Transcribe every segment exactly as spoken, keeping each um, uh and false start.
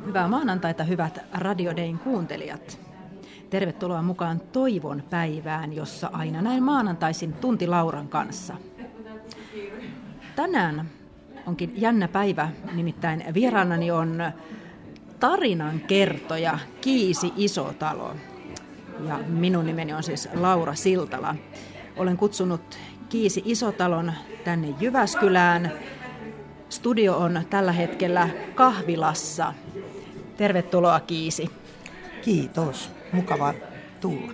Hyvää maanantaita, hyvät Radio Dayn kuuntelijat. Tervetuloa mukaan Toivon päivään, jossa aina näin maanantaisin tunti Lauran kanssa. Tänään onkin jännä päivä, nimittäin vieraanani on tarinankertoja Kiisi Isotalo. Ja minun nimeni on siis Laura Siltala. Olen kutsunut Kiisi Isotalon tänne Jyväskylään. Studio on tällä hetkellä kahvilassa. Tervetuloa, Kiisi. Kiitos. Mukava tulla.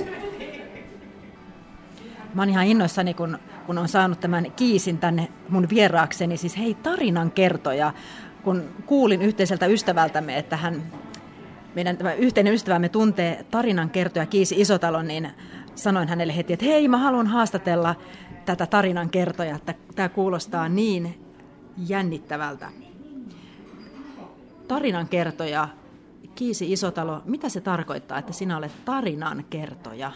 Mä oon ihan innoissani, kun, kun on saanut tämän Kiisin tänne mun vieraakseni. Siis hei, tarinankertoja. Kun kuulin yhteiseltä ystävältämme, että hän, meidän tämä yhteinen ystävämme tuntee tarinankertoja Kiisi Isotalon, niin sanoin hänelle heti, että hei, mä haluan haastatella tätä tarinankertoja, että tämä kuulostaa niin jännittävältä. Tarinankertoja, Kiisi Isotalo, mitä se tarkoittaa, että sinä olet tarinankertoja?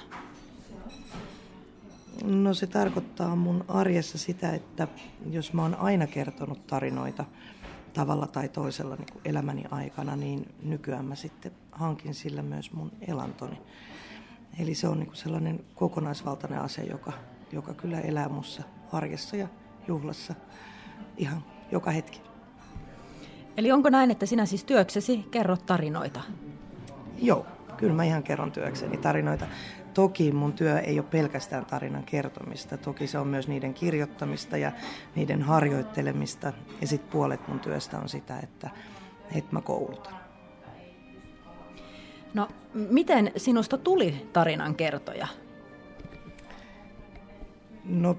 No se tarkoittaa mun arjessa sitä, että jos mä oon aina kertonut tarinoita tavalla tai toisella niin kuin elämäni aikana, niin nykyään mä sitten hankin sillä myös mun elantoni. Eli se on niin kuin sellainen kokonaisvaltainen asia, joka, joka kyllä elää mussa arjessa ja juhlassa ihan joka hetki. Eli onko näin, että sinä siis työksesi kerrot tarinoita? Joo, kyllä mä ihan kerron työkseni tarinoita. Toki mun työ ei ole pelkästään tarinan kertomista. Toki se on myös niiden kirjoittamista ja niiden harjoittelemista. Ja sitten puolet mun työstä on sitä, että, että mä koulutan. No, miten sinusta tuli tarinankertoja? No,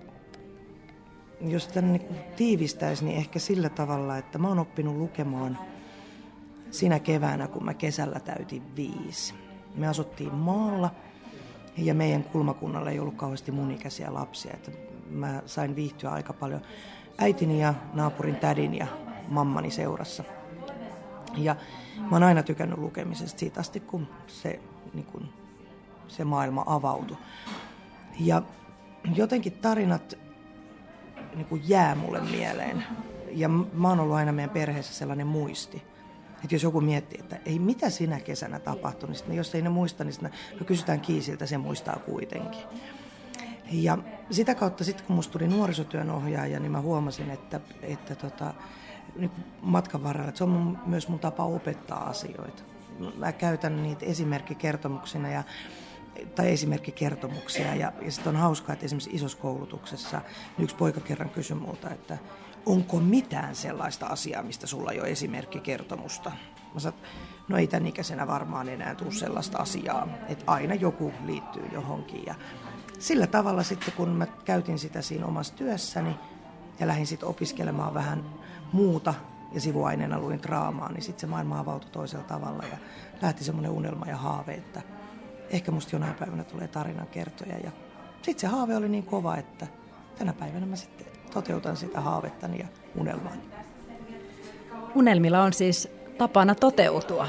jos tämän niin tiivistäisi, niin ehkä sillä tavalla, että mä oon oppinut lukemaan sinä keväänä, kun mä kesällä täytin viisi. Me asuttiin maalla ja meidän kulmakunnalla ei ollut kauheasti mun ikäisiä lapsia. Että mä sain viihtyä aika paljon äitini ja naapurin tädin ja mammani seurassa. Ja mä oon aina tykännyt lukemisesta siitä asti, kun se, niin kun se maailma avautui. Ja jotenkin tarinat niin kuin jää mulle mieleen. Ja mä oon ollut aina meidän perheessä sellainen muisti. Että jos joku miettii, että ei mitä sinä kesänä tapahtui, niin sitten, jos ei ne muista, niin sitten, no kysytään Kiisiltä, se muistaa kuitenkin. Ja sitä kautta sitten, kun musta tuli nuorisotyön ohjaaja, niin mä huomasin, että, että tota, niin matkan varrella, että se on mun, myös mun tapa opettaa asioita. Mä käytän niitä esimerkkikertomuksina ja tai esimerkkikertomuksia. Ja, ja sitten on hauskaa, että esimerkiksi isossa koulutuksessa niin yksi poika kerran kysyi multa, että onko mitään sellaista asiaa, mistä sulla ei ole esimerkkikertomusta? Mä sanoin, no ei tämän ikäisenä varmaan enää tule sellaista asiaa, että aina joku liittyy johonkin. Ja sillä tavalla sitten, kun mä käytin sitä siinä omassa työssäni ja lähdin sitten opiskelemaan vähän muuta ja sivuaineena luin draamaa, niin sitten se maailma avautui toisella tavalla ja lähti semmoinen unelma ja haave, että ehkä musta jonain päivänä tulee tarinankertoja. Ja sitten se haave oli niin kova, että tänä päivänä mä sitten toteutan sitä haavettani ja unelmaani. Unelmilla on siis tapana toteutua.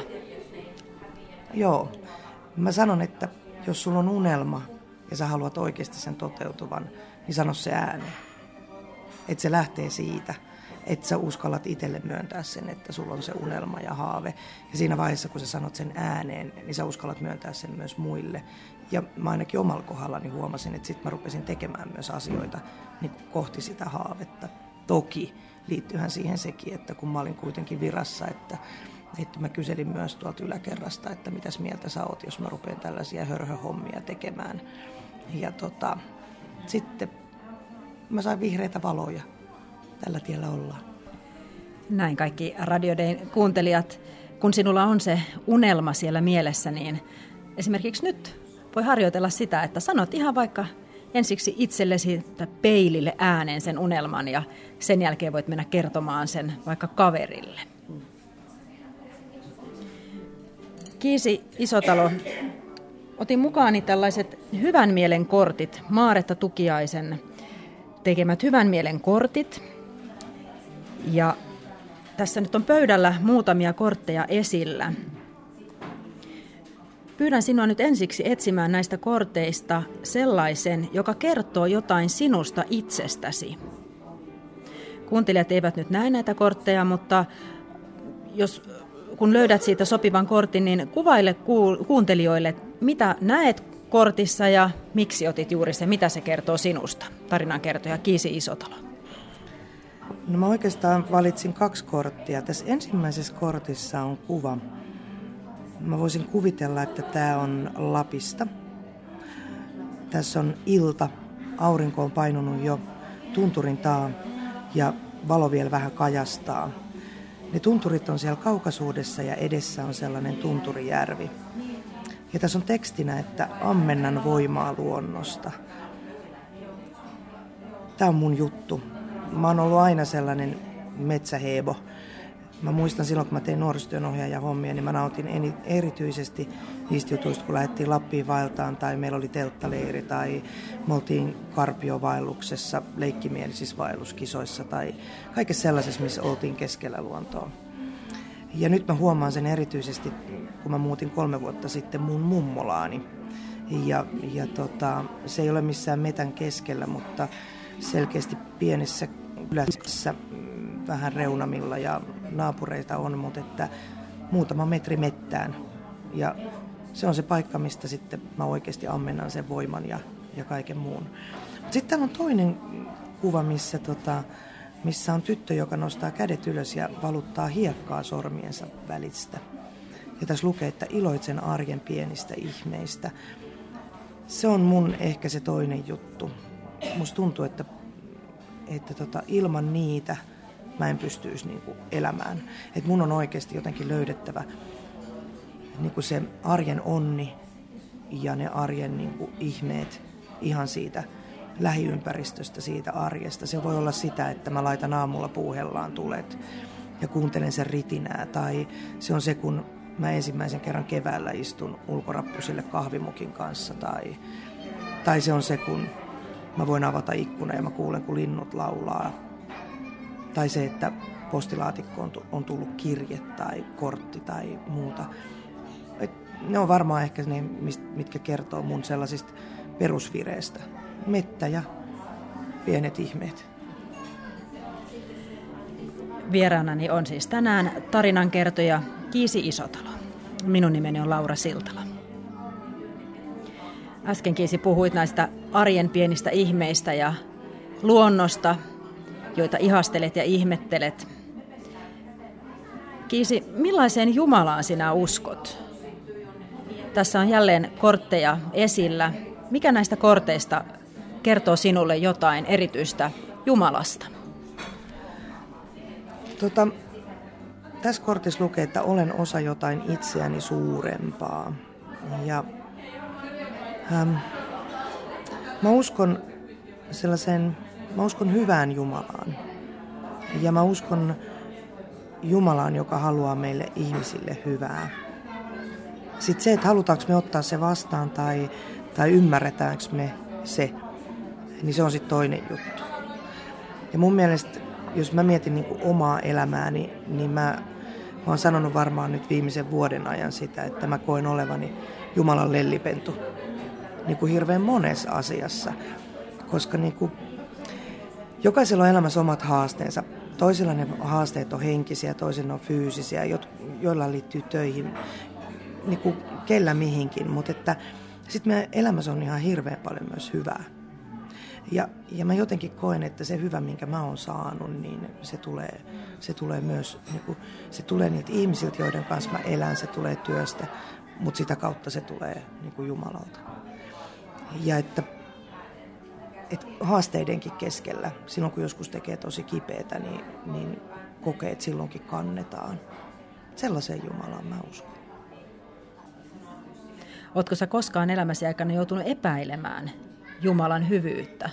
Joo. Mä sanon, että jos sulla on unelma ja sä haluat oikeasti sen toteutuvan, niin sano se ääneen. Että se lähtee siitä, että sä uskallat itselle myöntää sen, että sulla on se unelma ja haave. Ja siinä vaiheessa, kun sä sanot sen ääneen, niin sä uskallat myöntää sen myös muille. Ja mä ainakin omalla kohdallani huomasin, että sitten mä rupesin tekemään myös asioita niin kohti sitä haavetta. Toki liittyyhän siihen sekin, että kun mä olin kuitenkin virassa, että, että mä kyselin myös tuolta yläkerrasta, että mitäs mieltä sä oot, jos mä rupean tällaisia hörhöhommia tekemään. Ja tota, sitten mä sain vihreitä valoja. Tällä tiellä ollaan. Näin kaikki Radio Dayn kuuntelijat. Kun sinulla on se unelma siellä mielessä, niin esimerkiksi nyt voi harjoitella sitä, että sanot ihan vaikka ensiksi itsellesi peilille ääneen sen unelman ja sen jälkeen voit mennä kertomaan sen vaikka kaverille. Kiisi Isotalo, otin mukaani tällaiset hyvän mielen kortit, Maaretta Tukiaisen tekemät hyvän mielen kortit. Ja tässä nyt on pöydällä muutamia kortteja esillä. Pyydän sinua nyt ensiksi etsimään näistä korteista sellaisen, joka kertoo jotain sinusta itsestäsi. Kuuntelijat eivät nyt näe näitä kortteja, mutta jos kun löydät siitä sopivan kortin, niin kuvaile kuuntelijoille, mitä näet kortissa ja miksi otit juuri se, mitä se kertoo sinusta. Tarinankertoja Kiisi Isotalo. No mä oikeastaan valitsin kaksi korttia. Tässä ensimmäisessä kortissa on kuva. Mä voisin kuvitella, että tämä on Lapista. Tässä on ilta, aurinko on painunut jo tunturin taa ja valo vielä vähän kajastaa. Ne tunturit on siellä kaukaisuudessa ja edessä on sellainen tunturijärvi. Ja tässä on tekstinä, että ammennan voimaa luonnosta. Tämä on mun juttu. Mä oon ollut aina sellainen metsäheebo. Mä muistan silloin, kun mä tein nuorisotyönohjaajan hommia, niin mä nautin erityisesti niistä jutuista, kun lähdettiin Lappiin vaeltaan tai meillä oli telttaleiri tai me oltiin Karpiovaelluksessa, leikkimielisissä vaelluskisoissa tai kaikessa sellaisessa, missä oltiin keskellä luontoa. Ja nyt mä huomaan sen erityisesti, kun mä muutin kolme vuotta sitten mun mummolaani. Ja, ja tota, se ei ole missään metän keskellä, mutta selkeästi pienessä kylässä vähän reunamilla ja naapureita on, mutta että muutama metri mettään. Ja se on se paikka, mistä sitten mä oikeasti ammennan sen voiman ja, ja kaiken muun. Sitten täällä on toinen kuva, missä, tota, missä on tyttö, joka nostaa kädet ylös ja valuttaa hiekkaa sormiensa välistä. Ja tässä lukee, että iloitsen arjen pienistä ihmeistä. Se on mun ehkä se toinen juttu. Musta tuntuu, että, että tota, ilman niitä mä en pystyisi niinku elämään. Et mun on oikeasti jotenkin löydettävä niinku se arjen onni ja ne arjen niinku ihmeet ihan siitä lähiympäristöstä, siitä arjesta. Se voi olla sitä, että mä laitan aamulla puuhellaan tulet ja kuuntelen sen ritinää. Tai se on se, kun mä ensimmäisen kerran keväällä istun ulkorappusille kahvimukin kanssa. Tai, tai se on se, kun mä voin avata ikkuna ja mä kuulen, kun linnut laulaa. Tai se, että postilaatikkoon on tullut kirje tai kortti tai muuta. Et ne on varmaan ehkä ne, mitkä kertoo mun sellaisista perusvireistä. Mettä ja pienet ihmeet. Vieraanani on siis tänään tarinankertoja Kiisi Isotalo. Minun nimeni on Laura Siltala. Äsken Kiisi puhuit näistä arjen pienistä ihmeistä ja luonnosta, joita ihastelet ja ihmettelet. Kiisi, millaiseen Jumalaan sinä uskot? Tässä on jälleen kortteja esillä. Mikä näistä korteista kertoo sinulle jotain erityistä Jumalasta? Tota, tässä kortissa lukee, että olen osa jotain itseäni suurempaa. Ja, ähm, mä uskon sellaisen, mä uskon hyvään Jumalaan. Ja mä uskon Jumalaan, joka haluaa meille ihmisille hyvää. Sitten se, että halutaanko me ottaa se vastaan tai, tai ymmärretäänkö me se, niin se on sitten toinen juttu. Ja mun mielestä, jos mä mietin niin kuin omaa elämääni, niin mä, mä oon sanonut varmaan nyt viimeisen vuoden ajan sitä, että mä koen olevani Jumalan lellipentu niin kuin hirveän monessa asiassa. Koska niin kuin, jokaisella on elämässä omat haasteensa. Toisilla ne haasteet on henkisiä, toisilla on fyysisiä, joilla liittyy töihin, niin kuin kellä mihinkin. Mutta että sitten meidän elämässä on ihan hirveän paljon myös hyvää. Ja, ja mä jotenkin koen, että se hyvä, minkä mä oon saanut, niin se tulee, se tulee myös niin kuin, se tulee niiltä ihmisiltä, joiden kanssa mä elän, se tulee työstä, mutta sitä kautta se tulee niin kuin Jumalalta. Ja että, että haasteidenkin keskellä, silloin kun joskus tekee tosi kipeätä, niin, niin kokee, että silloinkin kannetaan. Sellaiseen Jumalaan mä uskon. Ootko sä koskaan elämäsi aikana joutunut epäilemään Jumalan hyvyyttä?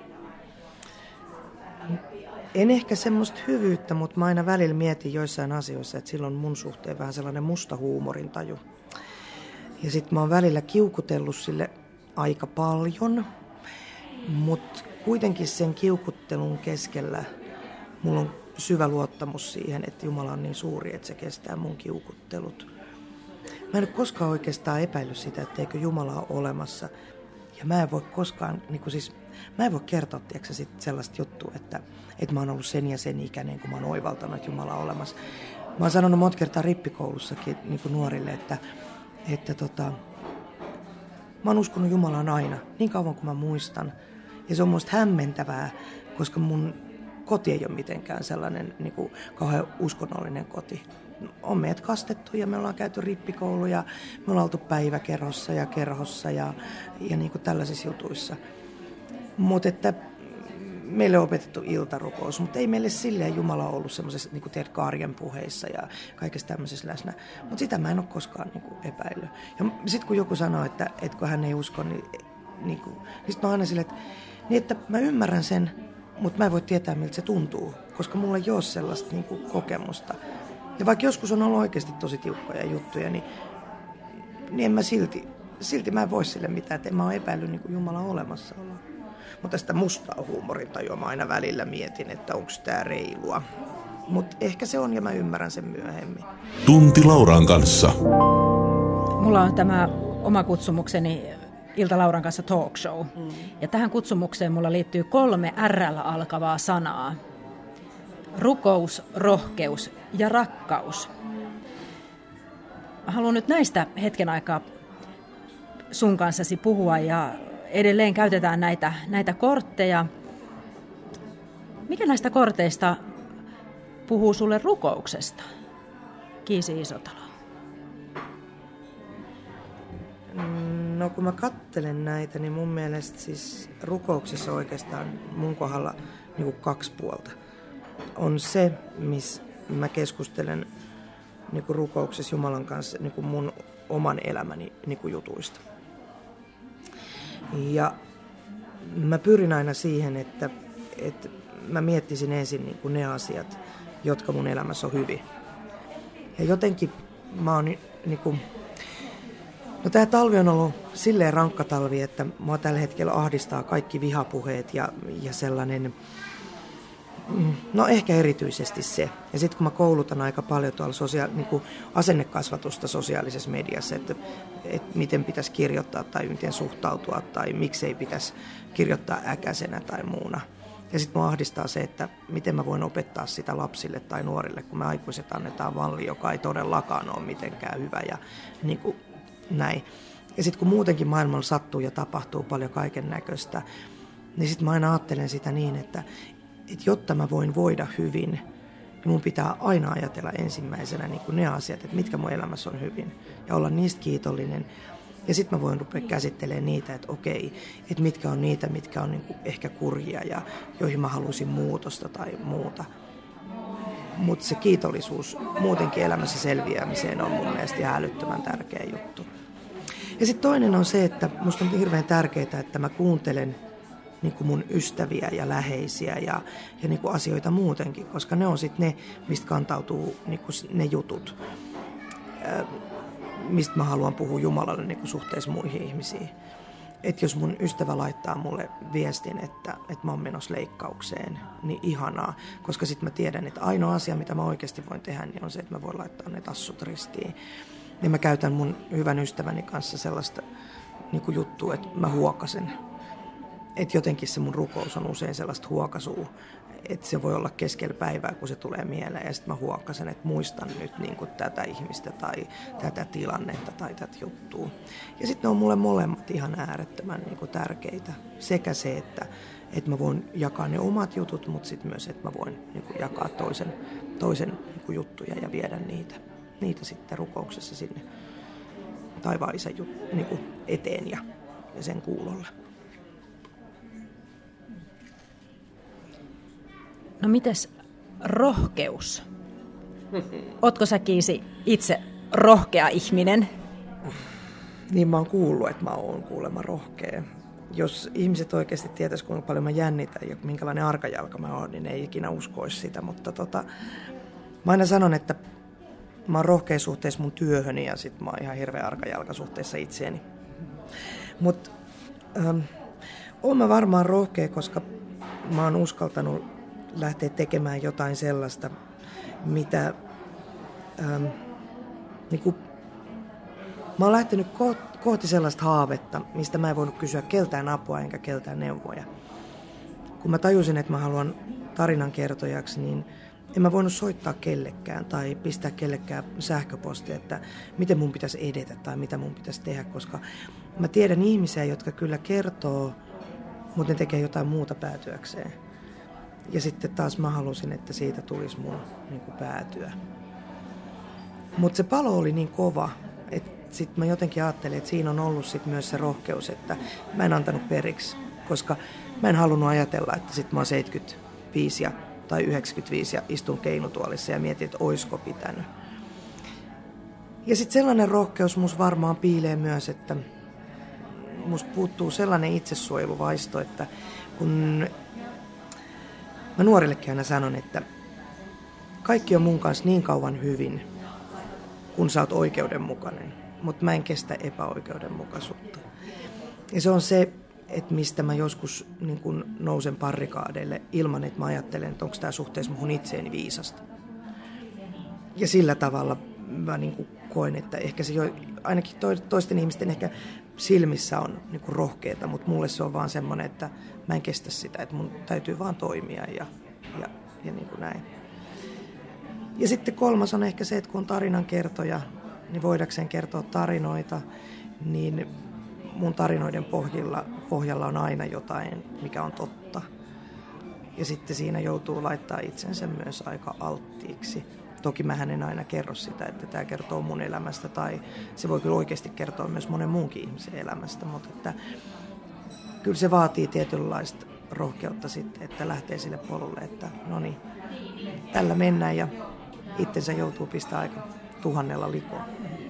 En ehkä semmoista hyvyyttä, mutta mä aina välillä mietin joissain asioissa, että silloin mun suhteen vähän sellainen musta huumorintaju. Ja sit mä oon välillä kiukutellut sille aika paljon, mutta kuitenkin sen kiukuttelun keskellä mulla on syvä luottamus siihen, että Jumala on niin suuri, että se kestää mun kiukuttelut. Mä en ole koskaan oikeastaan epäillyt sitä, etteikö Jumala ole olemassa. Ja mä en voi koskaan, niin kuin siis, mä en voi kertoa tiiäksä, sit sellaista juttua, että, että mä oon ollut sen ja sen ikäinen, kun mä oon oivaltanut, että Jumala on olemassa. Mä oon sanonut monta kertaa rippikoulussakin niin kuin nuorille, että, että tota, mä oon uskonut Jumalaan aina, niin kauan kuin mä muistan. Ja se on musta hämmentävää, koska mun koti ei ole mitenkään sellainen niin kuin kauhean uskonnollinen koti. On meidät kastettu ja me ollaan käyty rippikouluja, me ollaan oltu päiväkerhossa ja kerhossa ja, ja niin kuin tällaisissa jutuissa. Mutta että meille on opetettu iltarukous, mutta ei meille silleen Jumala ollut semmoisessa niin kuin teet Kaarjen puheissa ja kaikessa tämmöisessä läsnä. Mutta sitä mä en ole koskaan niin kuin epäillyt. Ja sitten kun joku sanoo, että, että kun hän ei usko, niin, niin, kuin, niin sitten mä oon aina silleen, että, niin että mä ymmärrän sen, mutta mä en voi tietää, miltä se tuntuu, koska mulla ei ole sellaista niin kuin kokemusta. Ja vaikka joskus on ollut oikeasti tosi tiukkoja juttuja, niin, niin en mä silti, silti mä en voi sille mitään, että en mä ole epäillyt niin kuin Jumalan olemassaoloa. Mutta tästä mustaa huumorintajua mä aina välillä mietin, että onko tää reilua. Mutta ehkä se on ja mä ymmärrän sen myöhemmin. Tunti Lauran kanssa. Mulla on tämä oma kutsumukseni Ilta Lauran kanssa talk show. Mm. Ja tähän kutsumukseen mulla liittyy kolme R:llä alkavaa sanaa. Rukous, rohkeus ja rakkaus. Mä haluan nyt näistä hetken aikaa sun kanssasi puhua ja edelleen käytetään näitä, näitä kortteja. Mikä näistä korteista puhuu sulle rukouksesta, Kiisi Isotalo? No kun mä katselen näitä, niin mun mielestä siis rukouksessa oikeastaan mun kohdalla niin kuin kaksi puolta. On se, missä mä keskustelen niin kuin rukouksessa Jumalan kanssa niin kuin mun oman elämäni niin kuin jutuista. Ja mä pyrin aina siihen, että, että mä miettisin ensin niin kuin ne asiat, jotka mun elämässä on hyvin. Ja jotenkin mä oon niin kuin, no tää talvi on ollut silleen rankka talvi, että mua tällä hetkellä ahdistaa kaikki vihapuheet ja, ja sellainen, no ehkä erityisesti se. Ja sitten kun mä koulutan aika paljon tuolla sosia- niin kuin asennekasvatusta sosiaalisessa mediassa, että, että miten pitäisi kirjoittaa tai miten suhtautua tai miksei pitäisi kirjoittaa äkäisenä tai muuna. Ja sitten mua ahdistaa se, että miten mä voin opettaa sitä lapsille tai nuorille, kun me aikuiset annetaan valli, joka ei todellakaan ole mitenkään hyvä ja niin kuin näin. Ja sitten kun muutenkin maailmalla sattuu ja tapahtuu paljon kaiken näköistä, niin sitten mä aina ajattelen sitä niin, että että jotta mä voin voida hyvin, niin mun pitää aina ajatella ensimmäisenä niin kuin ne asiat, että mitkä mun elämässä on hyvin ja olla niistä kiitollinen. Ja sitten mä voin rupea käsittelemään niitä, että okei, että mitkä on niitä, mitkä on niin kuin ehkä kurjia ja joihin mä haluaisin muutosta tai muuta. Mutta se kiitollisuus muutenkin elämässä selviämiseen on mun mielestä ihan älyttömän tärkeä juttu. Ja sitten toinen on se, että musta on hirveän tärkeää, että mä kuuntelen niin kuin mun ystäviä ja läheisiä ja, ja niin kuin asioita muutenkin, koska ne on sitten ne, mistä kantautuu niin kuin ne jutut, äh, mistä mä haluan puhua Jumalalle niin kuin suhteessa muihin ihmisiin. Että jos mun ystävä laittaa mulle viestin, että, että mä oon menossa leikkaukseen, niin ihanaa, koska sitten mä tiedän, että ainoa asia, mitä mä oikeasti voin tehdä, niin on se, että mä voin laittaa ne tassut ristiin. Ja mä käytän mun hyvän ystäväni kanssa sellaista niin kuin juttua, että mä huokasen. Että jotenkin se mun rukous on usein sellaista huokasua, että se voi olla keskellä päivää, kun se tulee mieleen. Ja sitten mä huokasen, että muistan nyt niin kuin tätä ihmistä tai tätä tilannetta tai tätä juttua. Ja sitten ne on mulle molemmat ihan äärettömän niin kuin tärkeitä. Sekä se, että, että mä voin jakaa ne omat jutut, mutta sitten myös, että mä voin niin kuin jakaa toisen, toisen niin kuin juttuja ja viedä niitä, niitä sitten rukouksessa sinne taivaan isän jut, niin kuin eteen ja, ja sen kuulolle. No mites rohkeus? Ootko sä, Kiisi, itse rohkea ihminen? Niin mä oon kuullut, että mä oon kuulemma rohkea. Jos ihmiset oikeasti tietäisi, kuinka paljon mä jännitän ja minkälainen arkajalka mä oon, niin ei ikinä uskoisi sitä. Mutta tota, mä aina sanon, että mä oon rohkea suhteessa mun työhöni ja sit mä oon ihan hirveä arkajalka suhteessa itseeni. Mutta ähm, oon mä varmaan rohkea, koska mä oon uskaltanut lähteä tekemään jotain sellaista, mitä ähm, niinku, mä oon lähtenyt ko- kohti sellaista haavetta, mistä mä en voinut kysyä keltään apua enkä keltään neuvoja. Kun mä tajusin, että mä haluan tarinankertojaksi, niin en mä voinut soittaa kellekään tai pistää kellekään sähköpostia, että miten mun pitäisi edetä tai mitä mun pitäisi tehdä, koska mä tiedän ihmisiä, jotka kyllä kertoo, mutta ne tekee jotain muuta päätyäkseen. Ja sitten taas mä halusin, että siitä tulisi mun niin kuin päätyä. Mutta se palo oli niin kova, että sitten mä jotenkin ajattelin, että siinä on ollut sit myös se rohkeus, että mä en antanut periksi, koska mä en halunnut ajatella, että sit mä oon seitsemänkymmentäviisi ja, tai yhdeksänkymmentäviisi ja istun keinutuolissa ja mietin, että oisko pitänyt. Ja sitten sellainen rohkeus mus varmaan piilee myös, että musta puuttuu sellainen itsesuojeluvaisto, että kun mä nuorillekin aina sanon, että kaikki on mun kanssa niin kauan hyvin, kun sä oot oikeudenmukainen, mutta mä en kestä epäoikeudenmukaisuutta. Ja se on se, että mistä mä joskus niin kun nousen parrikaadeille ilman, että mä ajattelen, että onko tämä suhteessa muhun itseeni viisasta. Ja sillä tavalla mä niin kun koen, että ehkä se jo, ainakin toisten ihmisten ehkä silmissä on niin kun rohkeeta, mutta mulle se on vaan semmoinen, että mä en kestä sitä, että mun täytyy vaan toimia ja, ja, ja niin kuin näin. Ja sitten kolmas on ehkä se, että kun on tarinankertoja, niin voidakseen kertoa tarinoita, niin mun tarinoiden pohjalla, pohjalla on aina jotain, mikä on totta. Ja sitten siinä joutuu laittaa itsensä myös aika alttiiksi. Toki mähän en aina kerro sitä, että tämä kertoo mun elämästä, tai se voi kyllä oikeasti kertoa myös monen muunkin ihmisen elämästä, mutta että kyllä se vaatii tietynlaista rohkeutta sitten, että lähtee sille polulle, että no niin, tällä mennään ja itsensä joutuu pistää aika tuhannella likoon.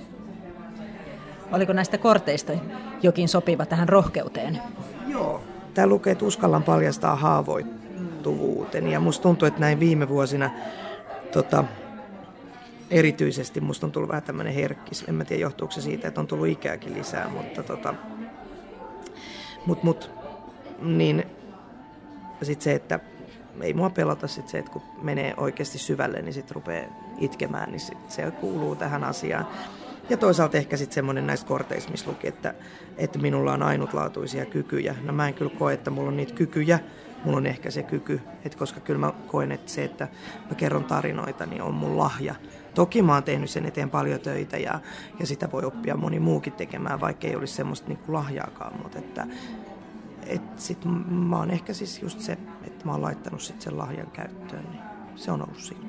Oliko näistä korteista jokin sopiva tähän rohkeuteen? Joo. Tää lukee, että uskallan paljastaa haavoittuvuuteni ja musta tuntuu, että näin viime vuosina tota, erityisesti musta on tullut vähän tämmöinen herkkis. En mä tiedä, johtuuko se siitä, että on tullut ikääkin lisää, mutta tota, mut, mut, niin sitten se, että ei mua pelota sit se, että kun menee oikeasti syvälle, niin sitten rupeaa itkemään, niin sit se kuuluu tähän asiaan. Ja toisaalta ehkä sitten semmoinen näistä korteista, missä luki, että, että minulla on ainutlaatuisia kykyjä. No mä en kyllä koe, että mulla on niitä kykyjä, mulla on ehkä se kyky, että koska kyllä mä koen, että se, että mä kerron tarinoita, niin on mun lahja. Toki mä oon tehnyt sen eteen paljon töitä ja, ja sitä voi oppia moni muukin tekemään, vaikka ei olisi semmoista niin kuin lahjaakaan, mutta että et sit mä oon ehkä siis just se, että mä oon laittanut sit sen lahjan käyttöön, niin se on ollut siinä.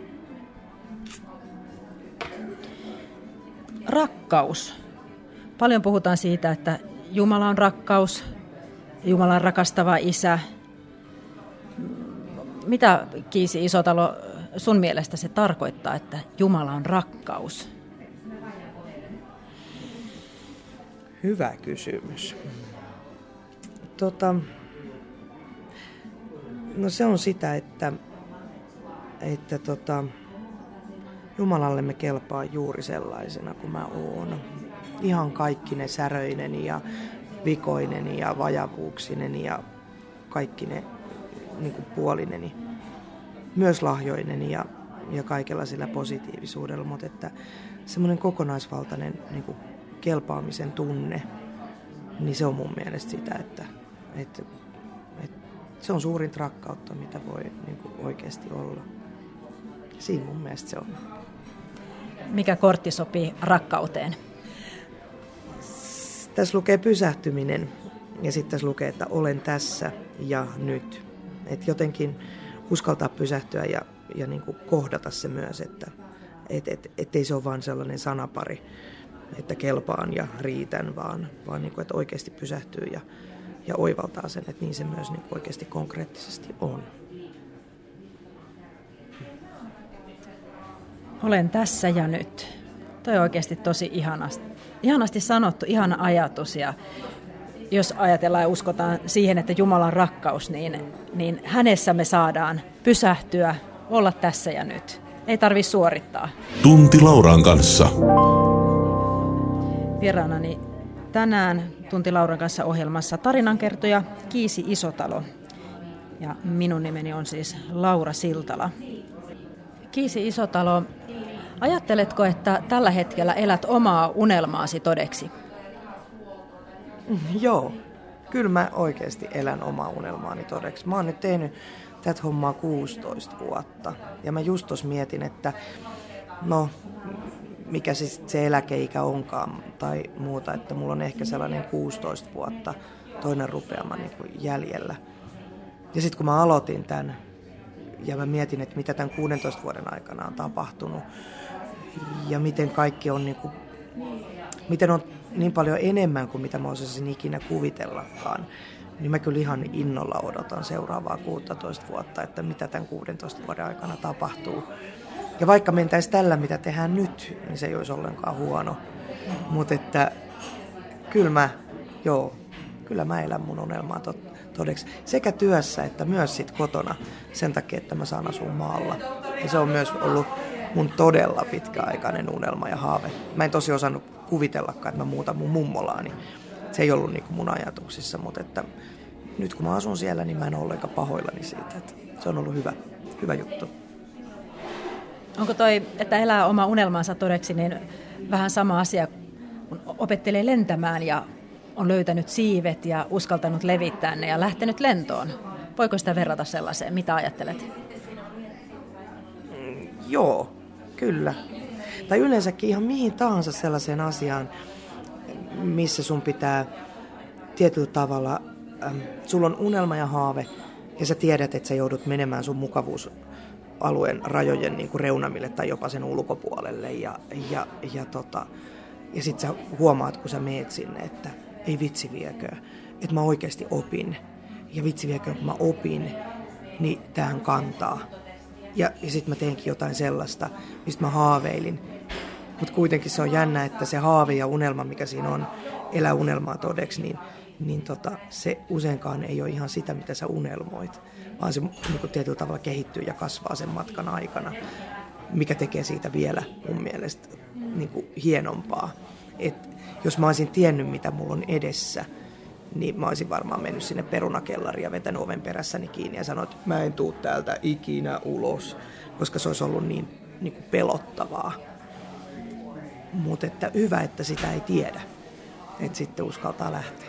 Rakkaus. Paljon puhutaan siitä, että Jumala on rakkaus, Jumala on rakastava isä. Mitä, Kiisi Isotalo, sun mielestä se tarkoittaa, että Jumala on rakkaus? Hyvä kysymys. Tota, no se on sitä, että, että tota, Jumalalle me kelpaa juuri sellaisena kuin mä oon. Ihan kaikki ne säröineni ja vikoineni ja vajavuuksineni ja kaikki ne niin kuin puolineni. Myös lahjoineni ja, ja kaikella sillä positiivisuudella, mutta että semmoinen kokonaisvaltainen niin kuin kelpaamisen tunne, niin se on mun mielestä sitä, että, että, että se on suurinta rakkautta, mitä voi niin kuin oikeasti olla. Siinä mun mielestä se on. Mikä kortti sopii rakkauteen? Tässä lukee pysähtyminen ja sitten tässä lukee, että olen tässä ja nyt. Että jotenkin uskaltaa pysähtyä ja, ja niin kuin kohdata se myös, että et, et, ettei se ole vaan sellainen sanapari, että kelpaan ja riitän, vaan, vaan niin kuin, että oikeasti pysähtyy ja, ja oivaltaa sen, että niin se myös niin kuin oikeasti konkreettisesti on. Olen tässä ja nyt. Toi on oikeasti tosi ihanasti, ihanasti sanottu, ihana ajatus. Ja jos ajatellaan ja uskotaan siihen, että Jumala on rakkaus, niin, niin hänessä me saadaan pysähtyä, olla tässä ja nyt. Ei tarvitse suorittaa. Tunti Lauran kanssa. Vieraanani tänään Tunti Lauran kanssa ohjelmassa tarinankertoja Kiisi Isotalo. Ja minun nimeni on siis Laura Siltala. Kiisi Isotalo, ajatteletko, että tällä hetkellä elät omaa unelmaasi todeksi? Joo, kyllä mä oikeasti elän omaa unelmaani todeksi. Mä oon nyt tehnyt tätä hommaa kuusitoista vuotta. Ja mä just tuossa mietin, että no, mikä siis se eläkeikä onkaan tai muuta, että mulla on ehkä sellainen kuusitoista vuotta toinen rupeama niin kuin jäljellä. Ja sitten kun mä aloitin tämän ja mä mietin, että mitä tämän kuudentoista vuoden aikana on tapahtunut ja miten kaikki on, niin kuin, miten on niin paljon enemmän kuin mitä mä osasin ikinä kuvitellakaan, niin mä kyllä ihan innolla odotan seuraavaa kuusitoista vuotta, että mitä tämän kuudentoista vuoden aikana tapahtuu. Ja vaikka mentäisi tällä, mitä tehdään nyt, niin se ei olisi ollenkaan huono. Mutta että kyllä mä, joo, kyllä mä elän mun unelmaa todeksi. Sekä työssä että myös sit kotona sen takia, että mä saan asua maalla. Ja se on myös ollut mun todella pitkäaikainen unelma ja haave. Mä en tosi osannut kuvitellakaan, että mä muutan mun mummolaani. Se ei ollut niinku mun ajatuksissa, mutta että nyt kun mä asun siellä, niin mä en ole ollenkaan pahoillani siitä. Että se on ollut hyvä, hyvä juttu. Onko toi, että elää oma unelmansa todeksi, niin vähän sama asia, kun opettelee lentämään ja on löytänyt siivet ja uskaltanut levittää ne ja lähtenyt lentoon? Voiko sitä verrata sellaiseen? Mitä ajattelet? Mm, joo, kyllä. Tai yleensäkin ihan mihin tahansa sellaiseen asiaan, missä sun pitää tietyllä tavalla, ähm, sulla on unelma ja haave ja sä tiedät, että sä joudut menemään sun mukavuusalueen rajojen niin kuin reunamille tai jopa sen ulkopuolelle ja, ja, ja, tota, ja sit sä huomaat, kun sä meet sinne, että ei vitsi viekö, että mä oikeasti opin ja vitsi viekö, kun mä opin, niin tähän kantaa. Ja, ja sit mä teenkin jotain sellaista, mistä mä haaveilin. Mutta kuitenkin se on jännä, että se haave ja unelma, mikä siinä on, elää unelmaa todeksi, niin, niin tota, se useinkaan ei ole ihan sitä, mitä sä unelmoit, vaan se niin kuin tietyllä tavalla kehittyy ja kasvaa sen matkan aikana, mikä tekee siitä vielä mun mielestä niin kuin hienompaa. Et jos mä olisin tiennyt, mitä mulla on edessä, niin mä olisin varmaan mennyt sinne perunakellariin ja vetänyt oven perässäni kiinni ja sanonut, että mä en tuu täältä ikinä ulos, koska se olisi ollut niin, niin kuin pelottavaa. Mutta että hyvä, että sitä ei tiedä, että sitten uskaltaa lähteä.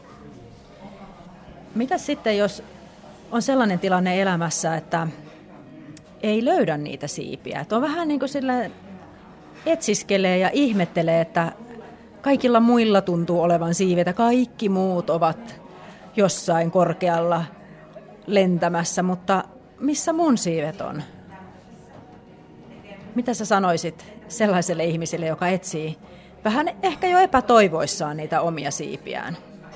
Mitä sitten, jos on sellainen tilanne elämässä, että ei löydä niitä siipiä? Että on vähän niin kuin sillä etsiskelee ja ihmettelee, että kaikilla muilla tuntuu olevan siivetä. Kaikki muut ovat jossain korkealla lentämässä, mutta missä mun siivet on? Mitä sä sanoisit sellaiselle ihmiselle, joka etsii vähän ehkä jo epätoivoissaan niitä omia siipiään?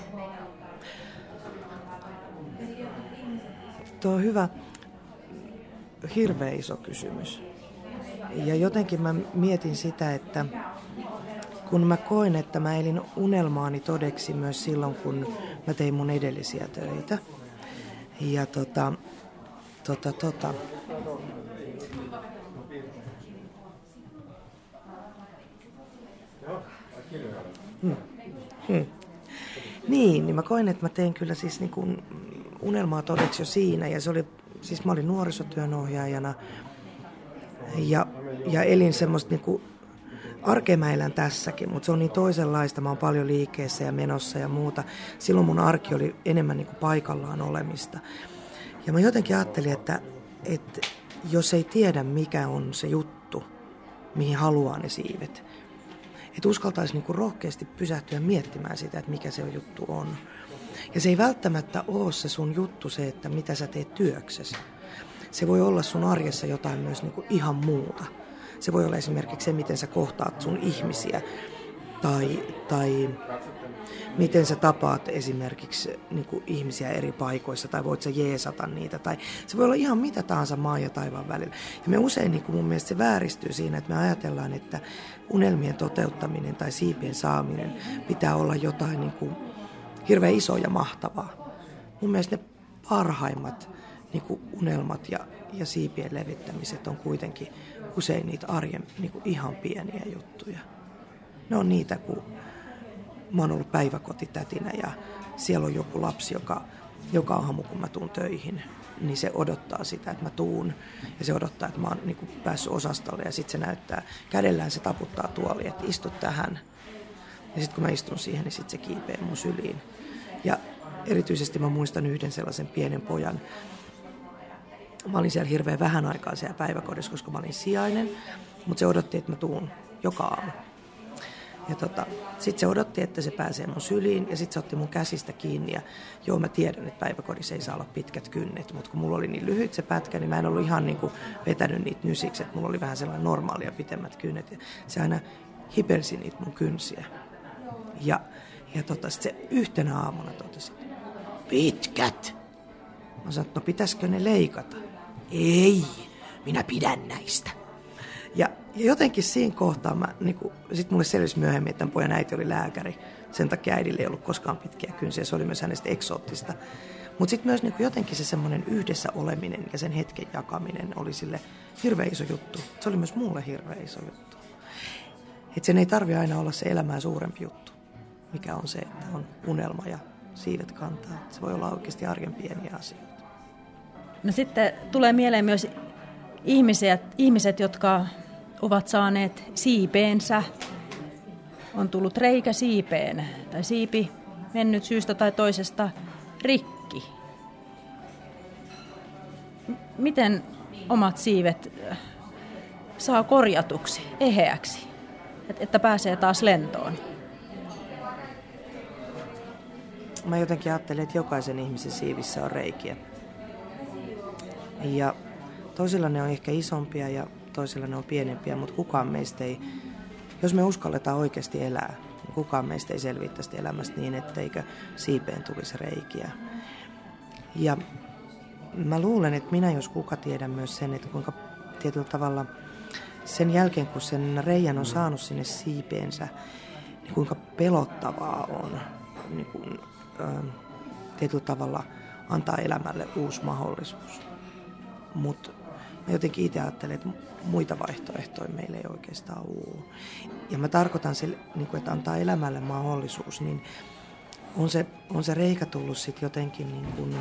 Tuo on hyvä, hirveän iso kysymys. Ja jotenkin mä mietin sitä, että kun mä koin, että mä elin unelmaani todeksi myös silloin, kun mä tein mun edellisiä töitä. Ja tota, tota, tota. Hmm. Hmm. Niin, niin mä koin, että mä tein kyllä siis niin kuin unelmaa todeksi jo siinä. Ja se oli, siis mä olin nuorisotyönohjaajana ja, ja elin semmoista niin kuin, arkea mä elän tässäkin, mutta se on niin toisenlaista. Mä oon paljon liikkeessä ja menossa ja muuta. Silloin mun arki oli enemmän niin kuin paikallaan olemista. Ja mä jotenkin ajattelin, että, että jos ei tiedä mikä on se juttu, mihin haluaa ne siivet, että uskaltaisi niinku rohkeasti pysähtyä miettimään sitä, että mikä se juttu on. Ja se ei välttämättä ole se sun juttu se, että mitä sä teet työksesi. Se voi olla sun arjessa jotain myös niinku ihan muuta. Se voi olla esimerkiksi se, miten sä kohtaat sun ihmisiä. Tai, tai miten sä tapaat esimerkiksi niinku ihmisiä eri paikoissa. Tai voit sä jeesata niitä. Tai se voi olla ihan mitä tahansa maan ja taivaan välillä. Ja me usein niinku mun mielestä se vääristyy siinä, että me ajatellaan, että unelmien toteuttaminen tai siipien saaminen pitää olla jotain niin kuin hirveän isoa ja mahtavaa. Mun mielestä ne parhaimmat niin kuin unelmat ja, ja siipien levittämiset on kuitenkin usein niitä arjen niin kuin ihan pieniä juttuja. Ne on niitä, kun mä oon ollut päiväkotitätinä ja siellä on joku lapsi, joka, joka aamu kun mä tuun töihin, niin se odottaa sitä, että mä tuun. Ja se odottaa, että mä oon niin kuin päässyt osastolle. Ja sitten se näyttää, kädellään se taputtaa tuoliin, että istu tähän. Ja sitten kun mä istun siihen, niin sitten se kiipee mun syliin. Ja erityisesti mä muistan yhden sellaisen pienen pojan, Mä olin siellä hirveän vähän aikaa siellä päiväkodissa, koska mä olin sijainen, mutta se odotti, että mä tuun joka aamu. Ja tota, sitten se odotti, että se pääsee mun syliin ja sitten se otti mun käsistä kiinni. Ja joo, mä tiedän, että päiväkodissa ei saa olla pitkät kynnet, mutta kun mulla oli niin lyhyt se pätkä, niin mä en ollut ihan niin kuin vetänyt niitä nysiksi, että mulla oli vähän sellainen normaalia pitemmät kynnet. Ja se aina hipersi niitä mun kynsiä. Ja, ja tota, se yhtenä aamuna totesi, pitkät. Mä sanoin, että no pitäisikö ne leikata? Ei, minä pidän näistä. Ja, ja jotenkin siinä kohtaa, mä, niin sitten mulle selvisi myöhemmin, että tämän pojan äiti oli lääkäri. Sen takia äidille ei ollut koskaan pitkiä kynsiä, se oli myös hänestä eksoottista. Mutta sitten myös niin jotenkin se semmoinen yhdessä oleminen ja sen hetken jakaminen oli sille hirveän iso juttu. Se oli myös mulle hirveän iso juttu. Että sen ei tarvitse aina olla se elämää suurempi juttu, mikä on se, että on unelma ja siivet kantaa. Se voi olla oikeasti arjen pieniä asioita. No sitten tulee mieleen myös ihmiset, ihmiset, jotka ovat saaneet siipeensä. On tullut reikä siipeen tai siipi mennyt syystä tai toisesta rikki. Miten omat siivet saa korjatuksi, eheäksi, että pääsee taas lentoon? Mä jotenkin ajattelen, että jokaisen ihmisen siivissä on reikiä. Ja toisilla ne on ehkä isompia ja toisilla ne on pienempiä, mutta kukaan meistä ei, jos me uskalletaan oikeasti elää, niin kukaan meistä ei selviä tästä elämästä niin, etteikö siipeen tulisi reikiä. Ja mä luulen, että minä jos kuka tiedän myös sen, että kuinka tietyllä tavalla sen jälkeen, kun sen reijän on saanut sinne siipeensä, niin kuinka pelottavaa on niin kuin, ä, tietyllä tavalla antaa elämälle uusi mahdollisuus. Mutta mä jotenkin itse ajattelen, että muita vaihtoehtoja meillä ei oikeastaan ole. Ja mä tarkoitan, se, että antaa elämälle mahdollisuus, niin on se, on se reikä tullut sitten jotenkin, niin kuin,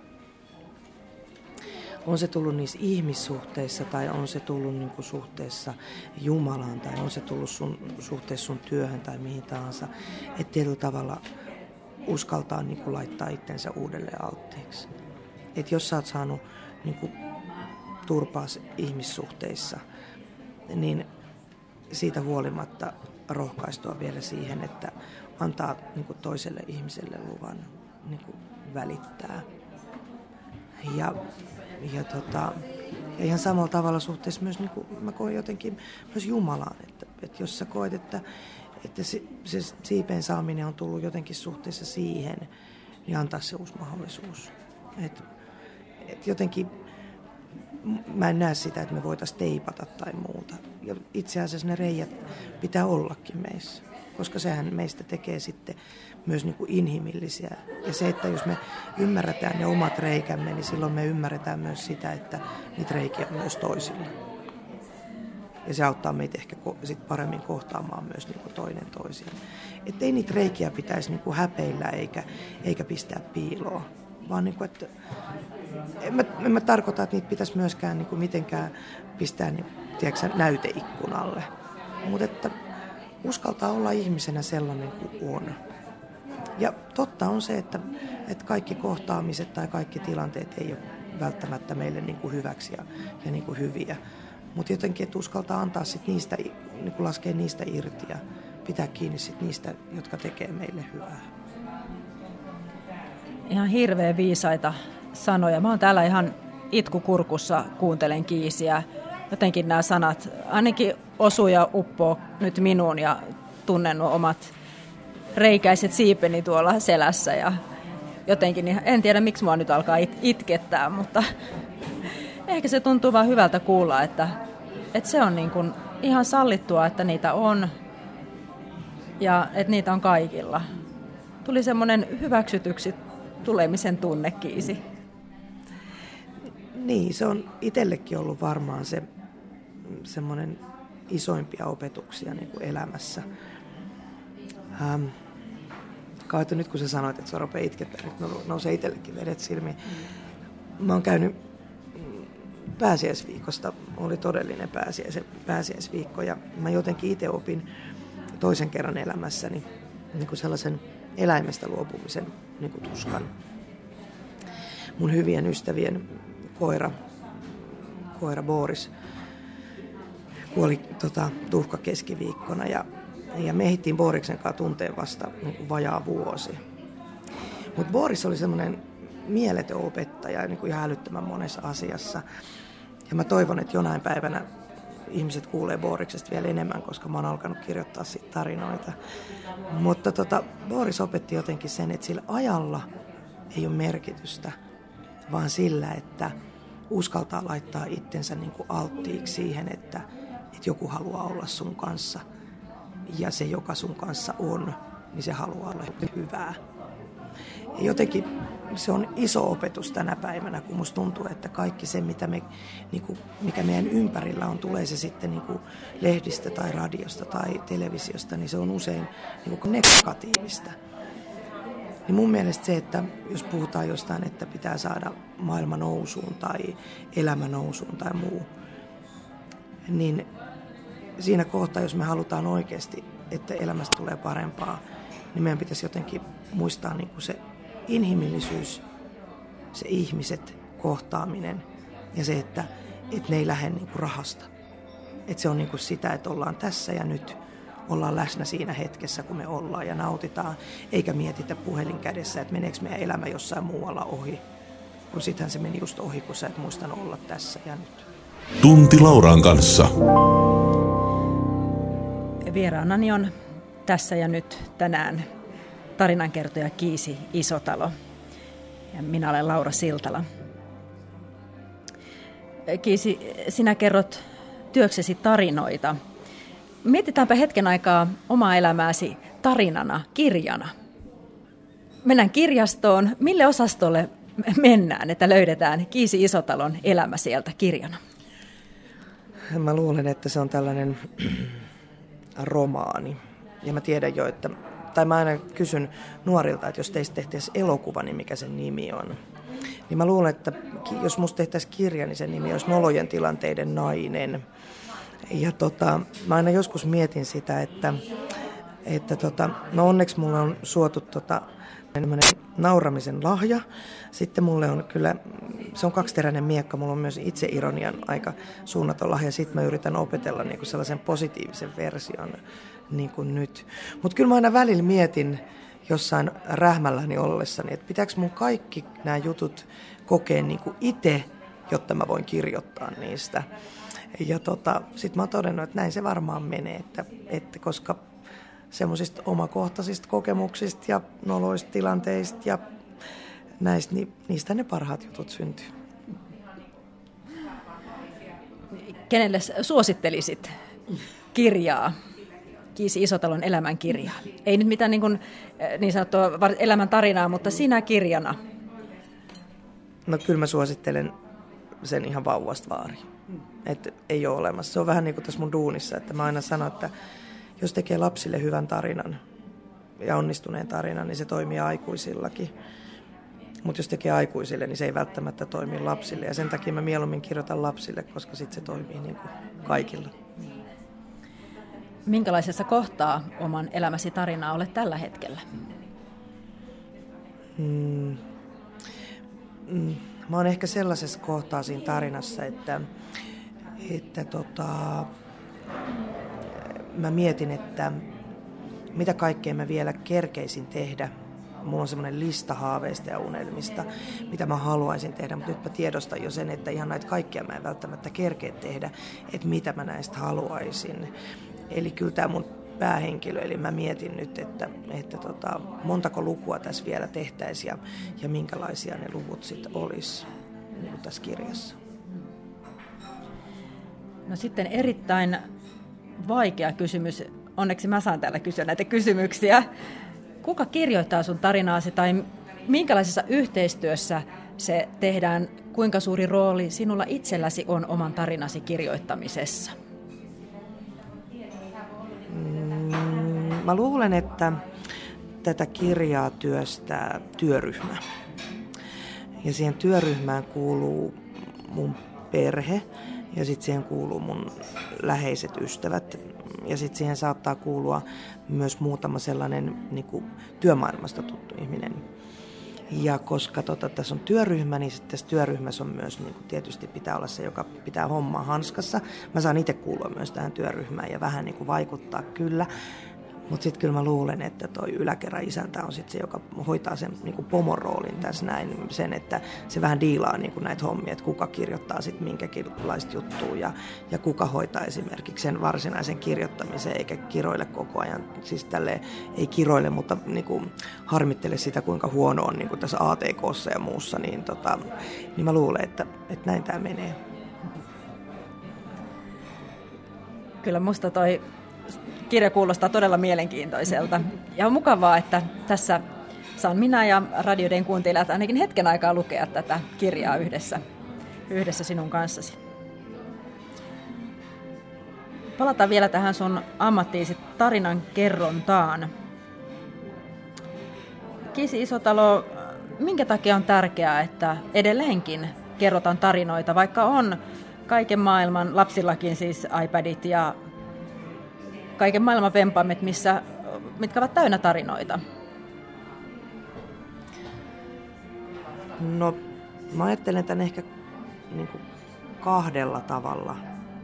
on se tullut niissä ihmissuhteissa tai on se tullut niin kuin suhteessa Jumalaan tai on se tullut sun, suhteessa sun työhön tai mihin tahansa. Että tietyllä tavalla uskaltaa niin kuin laittaa itsensä uudelleen alttiiksi. Että jos sä oot saanut niin kuin turpaas ihmissuhteissa, niin siitä huolimatta rohkaistua vielä siihen, että antaa niin kuin toiselle ihmiselle luvan niin kuin välittää. Ja, ja, tota, ja ihan samalla tavalla suhteessa myös, niin kuin mä koen jotenkin myös Jumalaan, että, että jos sä koet, että, että se, se siipeen saaminen on tullut jotenkin suhteessa siihen, niin antaa se uusi mahdollisuus. Et, et jotenkin mä en näe sitä, että me voitaisiin teipata tai muuta. Ja itse asiassa ne reijät pitää ollakin meissä, koska sehän meistä tekee sitten myös niin kuin inhimillisiä. Ja se, että jos me ymmärretään ne omat reikämme, niin silloin me ymmärretään myös sitä, että niitä reikiä on myös toisilla. Ja se auttaa meitä ehkä sit paremmin kohtaamaan myös niin kuin toinen toisiaan. Että ei niitä reikiä pitäisi niin kuin häpeillä eikä, eikä pistää piiloon, vaan niin kuin, että En mä, en mä tarkoita, että niitä pitäisi myöskään niin kuin mitenkään pistää niin, tiedätkö, näyteikkunalle. Mutta että uskaltaa olla ihmisenä sellainen kuin on. Ja totta on se, että, että kaikki kohtaamiset tai kaikki tilanteet ei ole välttämättä meille niin kuin hyväksi ja, ja niin kuin hyviä. Mutta jotenkin, että uskaltaa antaa sit niistä, niin kuin laskea niistä irti ja pitää kiinni sit niistä, jotka tekee meille hyvää. Ihan hirveän viisaita sanoja. Mä oon täällä ihan itkukurkussa, kuuntelen Kiisiä. Jotenkin nämä sanat ainakin osuu ja uppoo nyt minuun ja tunnen nuo omat reikäiset siipeni tuolla selässä. Ja jotenkin, en tiedä miksi mua nyt alkaa it- itkettää, mutta ehkä se tuntuu vaan hyvältä kuulla, että, että se on niin kuin ihan sallittua, että niitä on ja että niitä on kaikilla. Tuli semmoinen hyväksytyksi tulemisen tunne, Kiisi. Niin, se on itsellekin ollut varmaan se semmoinen isoimpia opetuksia niin kuin elämässä. Ähm, Kaito, nyt kun sä sanoit, että sä rupeaa itkettää, nyt nousee itsellekin vedet silmiin. Mä oon käynyt pääsiäisviikosta, oli todellinen pääsiäis, pääsiäisviikko ja mä jotenkin itse opin toisen kerran elämässäni niin kuin sellaisen eläimestä luopumisen niin kuin tuskan. Mun hyvien ystävien koira koira Boris kuoli tota, tuhkakeskiviikkona ja, ja me ehdittiin Boriksen kanssa tunteen vasta niin kuin vajaa vuosi. Mutta Boris oli semmoinen mieletön opettaja niin kuin ihan älyttömän monessa asiassa. Ja mä toivon, että jonain päivänä ihmiset kuulee Boriksesta vielä enemmän, koska mä oon alkanut kirjoittaa siitä tarinoita. Mutta tota, Boris opetti jotenkin sen, että sillä ajalla ei ole merkitystä, vaan sillä, että uskaltaa laittaa itsensä niin kuin alttiiksi siihen, että, että joku haluaa olla sun kanssa. Ja se, joka sun kanssa on, niin se haluaa olla hyvää. Ja jotenkin se on iso opetus tänä päivänä, kun musta tuntuu, että kaikki se, mitä me, niin kuin, mikä meidän ympärillä on, tulee se sitten niin kuin lehdistä tai radiosta tai televisiosta, niin se on usein niin kuin negatiivista. Niin mun mielestä se, että jos puhutaan jostain, että pitää saada maailma nousuun tai elämä nousuun tai muu, niin siinä kohtaa, jos me halutaan oikeasti, että elämästä tulee parempaa, niin meidän pitäisi jotenkin muistaa niin kuin se inhimillisyys, se ihmiset kohtaaminen ja se, että, että ne ei lähde niin kuin rahasta. Että se on niin kuin sitä, että ollaan tässä ja nyt, ollaan läsnä siinä hetkessä, kun me ollaan ja nautitaan, eikä mietitä puhelin kädessä, että meneekö meidän elämä jossain muualla ohi. Kun sittenhän se meni just ohi, kun sä et muistanut olla tässä ja nyt. Tunti Lauran kanssa. Vieraanani on tässä ja nyt tänään tarinankertoja Kiisi Isotalo. Ja minä olen Laura Siltala. Kiisi, sinä kerrot työksesi tarinoita. Mietitäänpä hetken aikaa omaa elämääsi tarinana, kirjana. Mennään kirjastoon. Mille osastolle mennään, että löydetään Kiisi Isotalon elämä sieltä kirjana? Mä luulen, että se on tällainen romaani. Ja mä tiedän jo, että, tai mä aina kysyn nuorilta, että jos teistä tehtäisiin elokuva, niin mikä sen nimi on. Niin mä luulen, että jos musta tehtäisiin kirja, niin sen nimi olisi Nolojen tilanteiden nainen. Ja tota, mä aina joskus mietin sitä, että, että tota, no onneksi mulla on suotu tota, nauramisen lahja. Sitten mulle on kyllä, se on kaksiteräinen miekka, mulla on myös itseironian aika suunnaton lahja. Sitten mä yritän opetella niin kuin sellaisen positiivisen version niin kuin nyt. Mutta kyllä mä aina välillä mietin jossain rähmälläni ollessani, että pitääkö mun kaikki nämä jutut kokea niin kuin itse, jotta mä voin kirjoittaa niistä. Ja tota, sitten mä oon todennut, että näin se varmaan menee, että, että koska semmoisista omakohtaisista kokemuksista ja noloista tilanteista ja näistä, niin niistä ne parhaat jutut syntyy. Kenelle suosittelisit kirjaa, Kiisi Isotalon elämänkirjaa? Ei nyt mitään niin, kuin, niin sanottua elämän tarinaa, mutta sinä kirjana. No kyllä mä suosittelen sen ihan vauvasta vaariin. Että ei ole olemassa. Se on vähän niin kuin tässä mun duunissa, että mä aina sanon, että jos tekee lapsille hyvän tarinan ja onnistuneen tarinan, niin se toimii aikuisillakin. Mutta jos tekee aikuisille, niin se ei välttämättä toimi lapsille. Ja sen takia mä mieluummin kirjoitan lapsille, koska sitten se toimii niin kuin kaikilla. Minkälaisessa kohtaa oman elämäsi tarinaa olet tällä hetkellä? Hmm. Hmm. Mä oon ehkä sellaisessa kohtaa siinä tarinassa, että, että tota, mä mietin, että mitä kaikkea mä vielä kerkeisin tehdä. Mulla on semmoinen lista haaveista ja unelmista, mitä mä haluaisin tehdä, mutta nyt mä tiedostan jo sen, että ihan näitä kaikkia mä en välttämättä kerkeä tehdä, että mitä mä näistä haluaisin. Eli kyllä tämä mun päähenkilö, eli mä mietin nyt, että, että tota, montako lukua tässä vielä tehtäisiin ja, ja minkälaisia ne luvut sitten olisi niin tässä kirjassa. No sitten erittäin vaikea kysymys. Onneksi mä saan täällä kysyä näitä kysymyksiä. Kuka kirjoittaa sun tarinaasi tai minkälaisessa yhteistyössä se tehdään? Kuinka suuri rooli sinulla itselläsi on oman tarinasi kirjoittamisessa? Mm, mä luulen, että tätä kirjaa työstää työryhmä. Ja siihen työryhmään kuuluu mun perhe ja sitten siihen kuuluu mun läheiset ystävät. Ja sitten siihen saattaa kuulua myös muutama sellainen niin kuin työmaailmasta tuttu ihminen. Ja koska tota, tässä on työryhmä, niin sitten tässä työryhmässä on myös, niin kuin tietysti pitää olla se, joka pitää hommaa hanskassa. Mä saan itse kuulua myös tähän työryhmään ja vähän niin kuin vaikuttaa kyllä. Mutta sitten kyllä mä luulen, että toi yläkerran isäntä on sitten se, joka hoitaa sen niin kuin pomon roolin tässä näin. Sen, että se vähän diilaa niin kuin näitä hommia, että kuka kirjoittaa sitten minkäkinlaista juttua ja, ja kuka hoitaa esimerkiksi sen varsinaisen kirjoittamisen, eikä kiroile koko ajan. Siis tälleen ei kiroile, mutta niin kuin harmittele sitä, kuinka huono on niin kuin tässä A T K:ssa ja muussa. Niin, tota, niin mä luulen, että, että näin tämä menee. Kyllä musta toi kirja kuulostaa todella mielenkiintoiselta. Ja on mukavaa, että tässä saan minä ja radioiden kuuntelijat ainakin hetken aikaa lukea tätä kirjaa yhdessä, yhdessä sinun kanssasi. Palataan vielä tähän sun ammattiisi tarinan kerrontaan. Kiisi Isotalo, minkä takia on tärkeää, että edelleenkin kerrotaan tarinoita, vaikka on kaiken maailman, lapsillakin siis iPadit ja kaiken maailman vempaimet, missä, mitkä ovat täynnä tarinoita? No, mä ajattelen tämän ehkä niin kuin kahdella tavalla.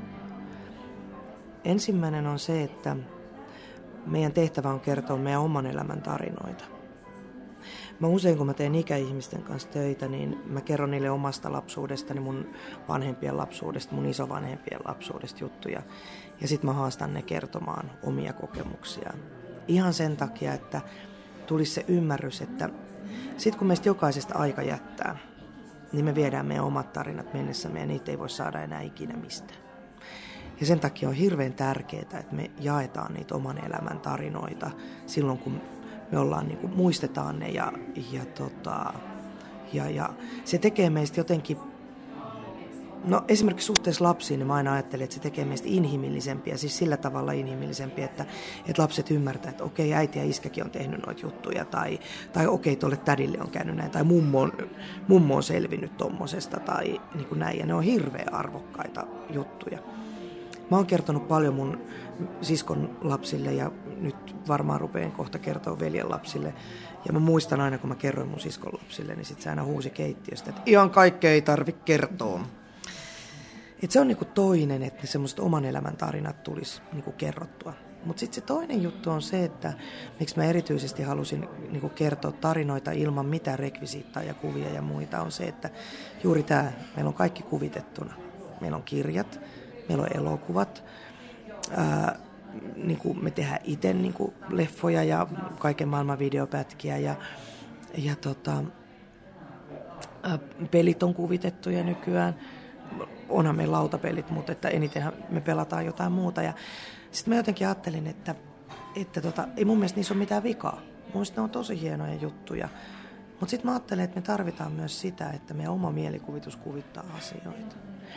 Ensimmäinen on se, että meidän tehtävä on kertoa meidän oman elämän tarinoita. Mä usein, kun mä teen ikäihmisten kanssa töitä, niin mä kerron niille omasta lapsuudestani, mun vanhempien lapsuudesta, mun isovanhempien lapsuudesta juttuja. Ja sit mä haastan ne kertomaan omia kokemuksiaan. Ihan sen takia, että tulisi se ymmärrys, että sit kun meistä jokaisesta aika jättää, niin me viedään meidän omat tarinat mennessämme ja niitä ei voi saada enää ikinä mistään. Ja sen takia on hirveän tärkeää, että me jaetaan niitä oman elämän tarinoita silloin, kun me ollaan, niin kuin, muistetaan ne ja, ja, tota, ja, ja se tekee meistä jotenkin, no esimerkiksi suhteessa lapsiin, niin mä aina ajattelen, että se tekee meistä inhimillisempiä, siis sillä tavalla inhimillisempiä, että, että lapset ymmärtää, että okei, äiti ja iskäkin on tehnyt noita juttuja, tai, tai okei, tuolle tädille on käynyt näin, tai mummo on, mummo on selvinnyt tommosesta, tai niin kuin näin, ja ne on hirveän arvokkaita juttuja. Mä oon kertonut paljon mun siskon lapsille ja nyt varmaan rupean kohta kertoa veljen lapsille. Ja mä muistan aina, kun mä kerroin mun siskon lapsille, niin sit se aina huusi keittiöstä, että ihan kaikkea ei tarvitse kertoa. Et se on niinku toinen, että ne semmoiset oman elämän tarinat tulisi niinku kerrottua. Mutta sitten se toinen juttu on se, että miksi mä erityisesti halusin niinku kertoa tarinoita ilman mitään rekvisiittaa ja kuvia ja muita, on se, että juuri tämä, meillä on kaikki kuvitettuna. Meillä on kirjat. Meillä on elokuvat, ää, niin kuin me tehdään itse niin kuin leffoja ja kaiken maailman videopätkiä ja, ja tota, ää, pelit on kuvitettuja nykyään. Onhan meillä lautapelit, mutta että enitenhän me pelataan jotain muuta. Ja sitten mä jotenkin ajattelin, että, että tota, ei mun mielestä niissä ole mitään vikaa. Mun mielestä ne on tosi hienoja juttuja. Mutta sitten mä ajattelen, että me tarvitaan myös sitä, että meidän oma mielikuvitus kuvittaa asioita.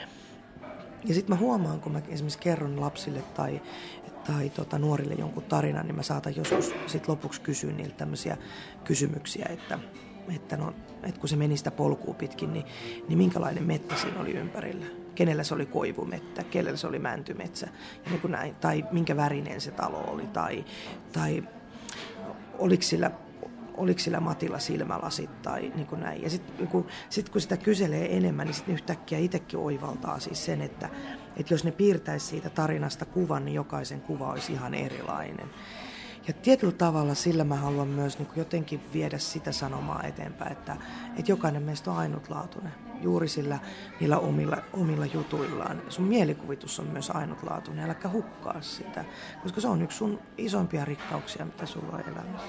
Ja sitten mä huomaan, kun mä esimerkiksi kerron lapsille tai, tai tota, nuorille jonkun tarinan, niin mä saatan joskus sit lopuksi kysyä niiltä tämmöisiä kysymyksiä, että, että, no, että kun se meni sitä polkua pitkin, niin, niin minkälainen mettä siinä oli ympärillä? Kenellä se oli koivumettä, kenellä se oli mäntymetsä, ja niin kuin näin, tai minkä värinen se talo oli, tai, tai oliko sillä... oliko sillä Matilla silmälasit tai niin kuin näin. Ja sitten niin kun, sit kun sitä kyselee enemmän, niin sitten yhtäkkiä itsekin oivaltaa siis sen, että, että jos ne piirtäisi siitä tarinasta kuvan, niin jokaisen kuva olisi ihan erilainen. Ja tietyllä tavalla sillä mä haluan myös niin kuin jotenkin viedä sitä sanomaa eteenpäin, että, että jokainen meistä on ainutlaatuinen. Juuri sillä niillä omilla, omilla jutuillaan. Sun mielikuvitus on myös ainutlaatuinen, äläkä hukkaa sitä, koska se on yksi sun isompia rikkauksia, mitä sulla on elämässä.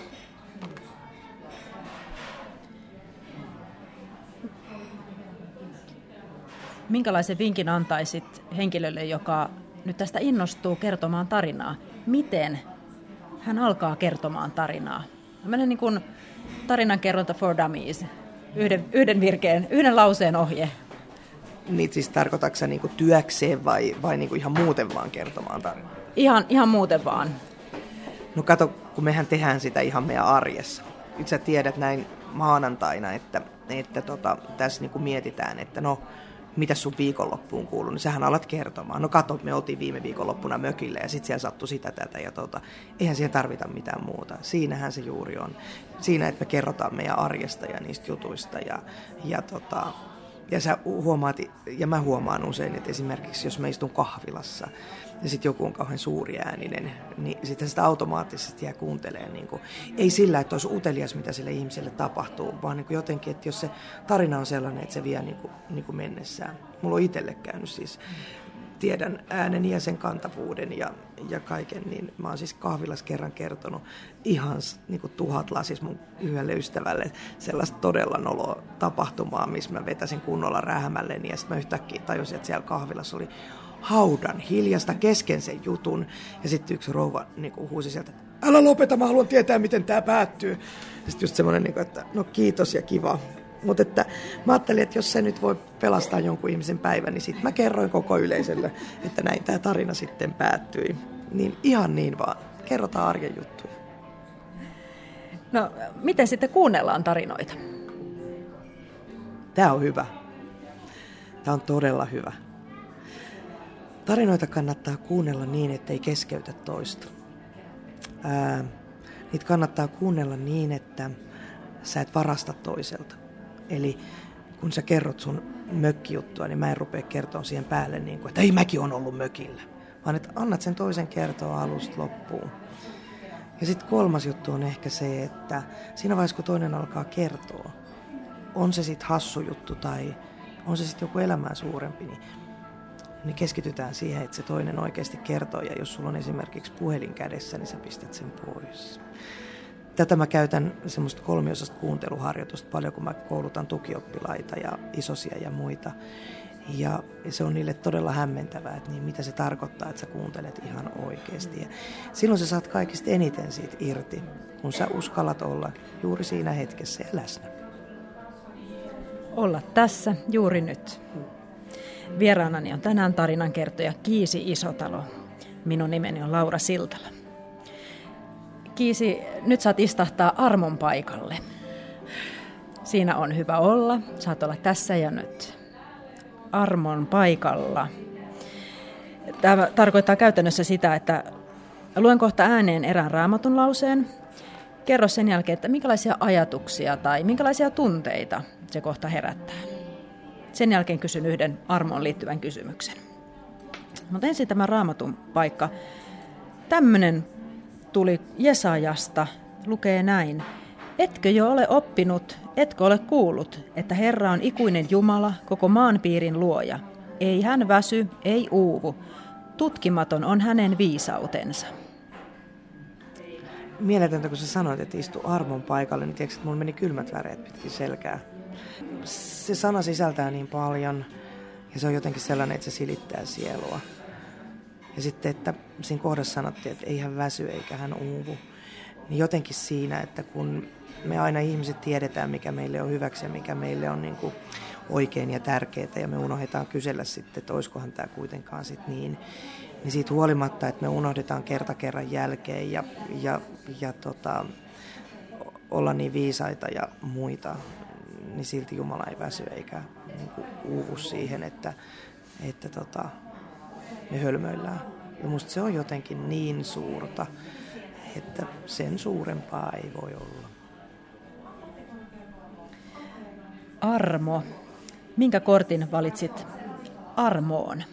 Minkälaisen vinkin antaisit henkilölle, joka nyt tästä innostuu kertomaan tarinaa? Miten hän alkaa kertomaan tarinaa? Tällainen niin kuin tarinankerronta for dummies, yhden, yhden virkeen, yhden lauseen ohje. Niin siis tarkoitatko sä niinku työkseen vai, vai niinku ihan muuten vaan kertomaan tarinaa? Ihan, ihan muuten vaan. No kato, kun mehän tehdään sitä ihan meidän arjessa. Nyt sä tiedät näin maanantaina, että, että tota, tässä niinku mietitään, että no, mitä sun viikonloppuun kuuluu, niin sähän alat kertomaan. No kato, me oltiin viime viikonloppuna mökille ja sitten siellä sattui sitä, tätä ja tota. Eihän siihen tarvita mitään muuta. Siinähän se juuri on. Siinä, että me kerrotaan meidän arjesta ja niistä jutuista ja, ja tota... Ja sä huomaat, ja mä huomaan usein, että esimerkiksi jos mä istun kahvilassa ja sitten joku on kauhean suuriääninen, niin sitten sitä automaattisesti jää kuuntelemaan. Niin kuin, ei sillä, että olisi utelias, mitä sille ihmiselle tapahtuu, vaan niin kuin jotenkin, että jos se tarina on sellainen, että se vie niin kuin, niin kuin mennessään. Mulla on itselle käynyt siis, tiedän äänen ja sen kantavuuden ja, ja kaiken, niin mä oon siis kahvilassa kerran kertonut ihan niin kuin tuhat lasis mun yhdelle ystävälle sellaista todella noloa tapahtumaa, missä mä vetäsin kunnolla rähmälleni ja sitten mä yhtäkkiä tajusin, että siellä kahvilassa oli haudan hiljasta kesken sen jutun ja sitten yksi rouva niin kuin huusi sieltä, älä lopeta, mä haluan tietää, miten tää päättyy. Ja sitten just semmoinen, niin kuin, että no kiitos ja kiva. Mutta että mä ajattelin, että jos se nyt voi pelastaa jonkun ihmisen päivän, niin sitten mä kerroin koko yleisölle, että näin tämä tarina sitten päättyi. Niin ihan niin vaan, kerrotaan arjen juttuja. No, miten sitten kuunnellaan tarinoita? Tämä on hyvä. Tämä on todella hyvä. Tarinoita kannattaa kuunnella niin, ettei keskeytä toista. Ää, niitä kannattaa kuunnella niin, että sä et varasta toiselta. Eli kun sä kerrot sun mökkijuttua, niin mä en rupea kertomaan siihen päälle, niin kuin, että ei mäkin on ollut mökillä. Vaan että annat sen toisen kertoa alusta loppuun. Ja sitten kolmas juttu on ehkä se, että siinä vaiheessa kun toinen alkaa kertoa, on se sitten hassu juttu tai on se sitten joku elämää suurempi, niin, niin keskitytään siihen, että se toinen oikeasti kertoo. Ja jos sulla on esimerkiksi puhelin kädessä, niin sä pistät sen pois. Tätä mä käytän semmoista kolmiosasta kuunteluharjoitusta paljon, kun mä koulutan tukioppilaita ja isosia ja muita. Ja se on niille todella hämmentävää, että niin mitä se tarkoittaa, että sä kuuntelet ihan oikeasti. Ja silloin sä saat kaikista eniten siitä irti, kun sä uskallat olla juuri siinä hetkessä ja läsnä. Olla tässä juuri nyt. Vieraanani on tänään tarinankertoja Kiisi Isotalo. Minun nimeni on Laura Siltala. Kiisi, nyt saat istahtaa armon paikalle. Siinä on hyvä olla. Saat olla tässä ja nyt. Armon paikalla. Tämä tarkoittaa käytännössä sitä, että luen kohta ääneen erään raamatun lauseen. Kerro sen jälkeen, että minkälaisia ajatuksia tai minkälaisia tunteita se kohta herättää. Sen jälkeen kysyn yhden armoon liittyvän kysymyksen. Mutta ensin tämä raamatun paikka. Tämmöinen tuli Jesajasta, lukee näin. Etkö jo ole oppinut, etkö ole kuullut, että Herra on ikuinen Jumala, koko maanpiirin luoja. Ei hän väsy, ei uuvu. Tutkimaton on hänen viisautensa. Mieletöntä, kun sä sanoit, että istu armon paikalle, niin tiedätkö, että mulla meni kylmät väreet pitkin selkää. Se sana sisältää niin paljon ja se on jotenkin sellainen, että se silittää sielua. Ja sitten, että siinä kohdassa sanottiin, että ei hän väsy eikä hän uuvu. Niin jotenkin siinä, että kun me aina ihmiset tiedetään, mikä meille on hyväksi ja mikä meille on niin kuin oikein ja tärkeää, ja me unohdetaan kysellä sitten, että olisikohan tämä kuitenkaan sitten niin, niin siitä huolimatta, että me unohdetaan kerta kerran jälkeen ja, ja, ja tota, olla niin viisaita ja muita, niin silti Jumala ei väsy eikä niin kuin uuvu siihen, että, että tota, me hölmöillään. Ja musta se on jotenkin niin suurta, että sen suurempaa ei voi olla. Armo. Minkä kortin valitsit armoon?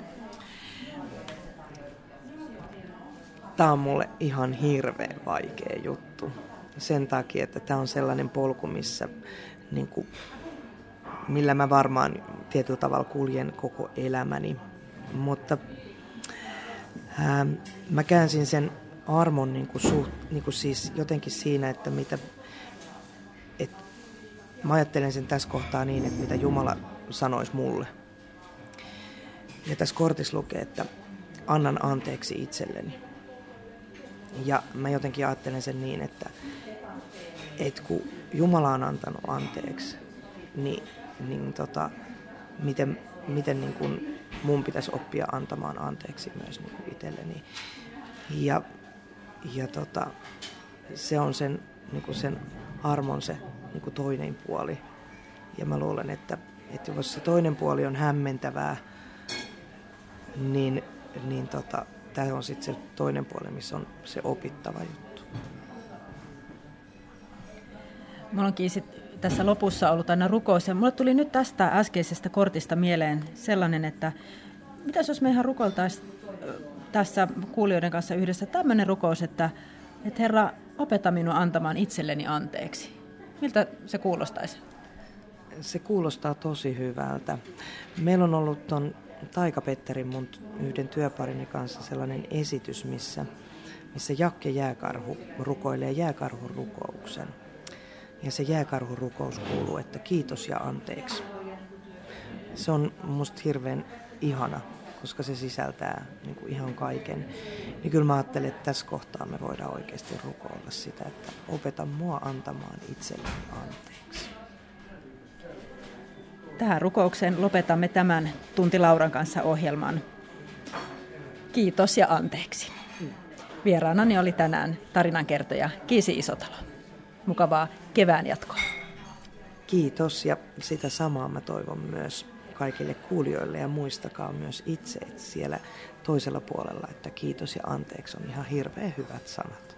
Tämä on mulle ihan hirveän vaikea juttu. Sen takia, että tämä on sellainen polku, missä, niin kuin, millä mä varmaan tietyllä tavalla kuljen koko elämäni. Mutta ää, mä käänsin sen armon niin kuin suht, niin kuin siis jotenkin siinä, että mitä, et, mä ajattelen sen tässä kohtaa niin, että mitä Jumala sanoisi mulle. Ja tässä kortissa lukee, että annan anteeksi itselleni. Ja mä jotenkin ajattelen sen niin, että, että kun Jumala on antanut anteeksi, niin, niin tota, miten, miten niin kuin mun pitäisi oppia antamaan anteeksi myös niin kuin itselleni. Ja, ja tota, se on sen, niin kuin sen armon se niin kuin toinen puoli. Ja mä luulen, että Että jos se toinen puoli on hämmentävää, niin, niin tota, tämä on sitten se toinen puoli, missä on se opittava juttu. Mulla onkin sit tässä lopussa ollut aina rukous, ja mulle tuli nyt tästä äskeisestä kortista mieleen sellainen, että mitäs jos me ihan rukoiltaisiin tässä kuulijoiden kanssa yhdessä tämmöinen rukous, että, että Herra, opeta minua antamaan itselleni anteeksi. Miltä se kuulostaisi? Se kuulostaa tosi hyvältä. Meillä on ollut ton Taika-Petterin mun yhden työparini kanssa sellainen esitys, missä, missä Jakke Jääkarhu rukoilee jääkarhun rukouksen. Ja se jääkarhun rukous kuuluu, että kiitos ja anteeksi. Se on musta hirveän ihana, koska se sisältää niin kuin ihan kaiken. Niin kyllä mä ajattelen, että tässä kohtaa me voidaan oikeasti rukoilla sitä, että opeta mua antamaan itselleni anteeksi. Tähän rukoukseen lopetamme tämän Tunti Lauran kanssa -ohjelman. Kiitos ja anteeksi. Vieraanani oli tänään tarinankertoja Kiisi Isotalo. Mukavaa kevään jatkoa. Kiitos, ja sitä samaa mä toivon myös kaikille kuulijoille, ja muistakaa myös itse, että siellä toisella puolella, että kiitos ja anteeksi on ihan hirveän hyvät sanat.